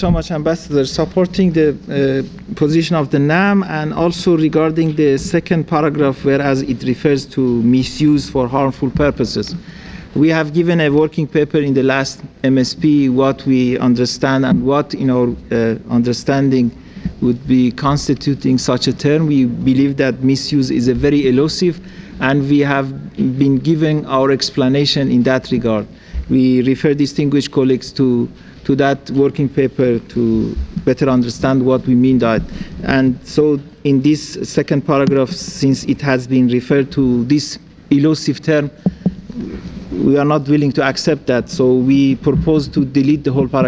so much, Ambassador. Supporting the position of the NAM, and also regarding the second paragraph, whereas it refers to misuse for harmful purposes. We have given a working paper in the last MSP what we understand and what, in our understanding, would be constituting such a term. We believe that misuse is a very elusive, and we have been giving our explanation in that regard. We refer distinguished colleagues to that working paper to better understand what we mean by it. And so in this second paragraph, since it has been referred to this elusive term, we are not willing to accept that. So we propose to delete the whole paragraph.